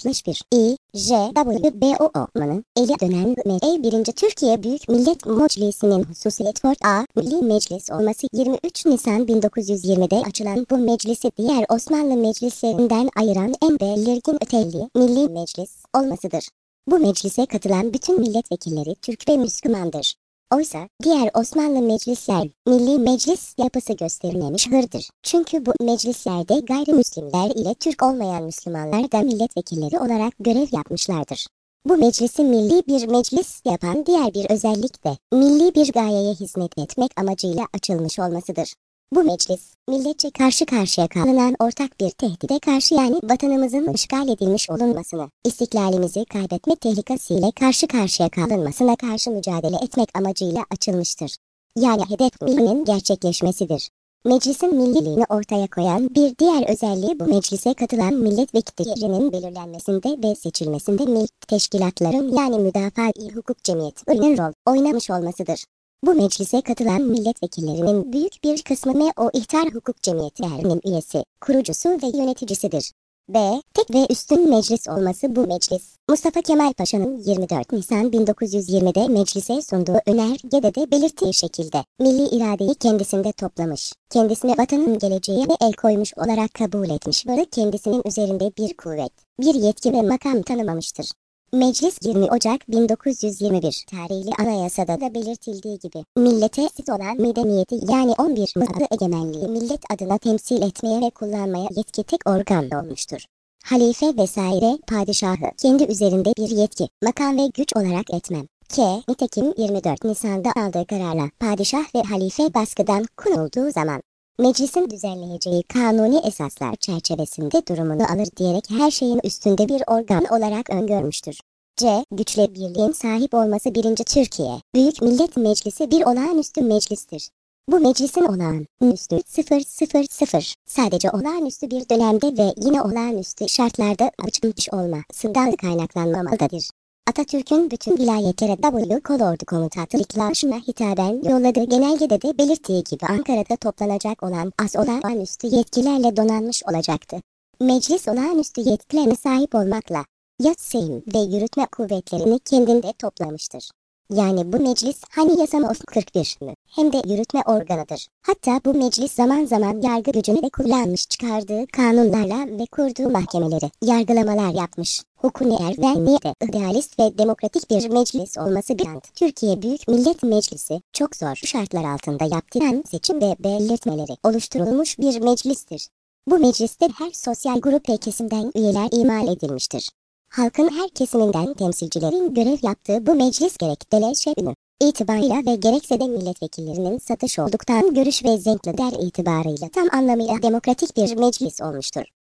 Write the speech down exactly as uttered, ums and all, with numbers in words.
altmış bir İ J W B O O'nun eli dönen M E birinci Türkiye Büyük Millet Meclisi'nin hususiyet Fort A Milli Meclis olması yirmi üç Nisan bin dokuz yüz yirmide açılan bu meclisi diğer Osmanlı meclislerinden ayıran en belirgin özelliği Milli Meclis olmasıdır. Bu meclise katılan bütün milletvekilleri Türk ve Müslümandır. Oysa diğer Osmanlı meclisler milli meclis yapısı göstermemiştir. Çünkü bu meclislerde gayrimüslimler ile Türk olmayan Müslümanlar da milletvekilleri olarak görev yapmışlardır. Bu meclisi milli bir meclis yapan diğer bir özellik de milli bir gayeye hizmet etmek amacıyla açılmış olmasıdır. Bu meclis, milletçe karşı karşıya kalınan ortak bir tehdide karşı yani vatanımızın işgal edilmiş olunmasını, istiklalimizi kaybetme tehlikesiyle karşı karşıya kalınmasına karşı mücadele etmek amacıyla açılmıştır. Yani hedef millinin gerçekleşmesidir. Meclisin milliliğini ortaya koyan bir diğer özelliği bu meclise katılan milletvekillerinin belirlenmesinde ve seçilmesinde milli teşkilatların yani müdafaa-i hukuk cemiyetlerinin rol oynamış olmasıdır. Bu meclise katılan milletvekillerinin büyük bir kısmı M O İhtar Hukuk Cemiyetlerinin üyesi, kurucusu ve yöneticisidir. B. Tek ve üstün meclis olması bu meclis, Mustafa Kemal Paşa'nın yirmi dört Nisan bin dokuz yüz yirmide meclise sunduğu önergede de belirttiği şekilde milli iradeyi kendisinde toplamış, kendisine vatanın geleceğine el koymuş olarak kabul etmiş ve kendisinin üzerinde bir kuvvet, bir yetki ve makam tanımamıştır. Meclis yirmi Ocak bin dokuz yüz yirmi bir tarihli anayasada da belirtildiği gibi millete sit olan medeniyeti yani on bir Mısır'ı egemenliği millet adına temsil etmeye ve kullanmaya yetki tek organ olmuştur. Halife vesaire padişahı kendi üzerinde bir yetki, makam ve güç olarak etmem. K. Nitekim yirmi dört Nisan'da aldığı kararla padişah ve halife baskıdan kurulduğu zaman meclisin düzenleyeceği kanuni esaslar çerçevesinde durumunu alır diyerek her şeyin üstünde bir organ olarak öngörmüştür. C. Güçle birliğin sahip olması birinci Türkiye Büyük Millet Meclisi bir olağanüstü meclistir. Bu meclisin olağanüstü sıfır sıfır sıfır sadece olağanüstü bir dönemde ve yine olağanüstü şartlarda açılmış olmasından kaynaklanmamalıdır. Atatürk'ün bütün vilayetlere W Kolordu Komutanlıklarına hitaben yolladığı genelgede de belirttiği gibi Ankara'da toplanacak olan az olağanüstü yetkilerle donanmış olacaktı. Meclis olağanüstü yetkilerine sahip olmakla yatsıyım ve yürütme kuvvetlerini kendinde toplamıştır. Yani bu meclis hani yasama of kırk bir mi? Hem de yürütme organıdır. Hatta bu meclis zaman zaman yargı gücünü de kullanmış çıkardığı kanunlarla ve kurduğu mahkemeleri yargılamalar yapmış. Hukuki ve niyete idealist ve demokratik bir meclis olması bir ant. Türkiye Büyük Millet Meclisi çok zor şartlar altında yaptıran seçim ve belirtmeleri oluşturulmuş bir meclistir. Bu mecliste her sosyal grup ve kesimden üyeler imal edilmiştir. Halkın her kesiminden temsilcilerin görev yaptığı bu meclis gerek deleşe ünü itibarıyla ve gerekse de milletvekillerinin satış olduktan görüş ve zevkler itibarıyla tam anlamıyla demokratik bir meclis olmuştur.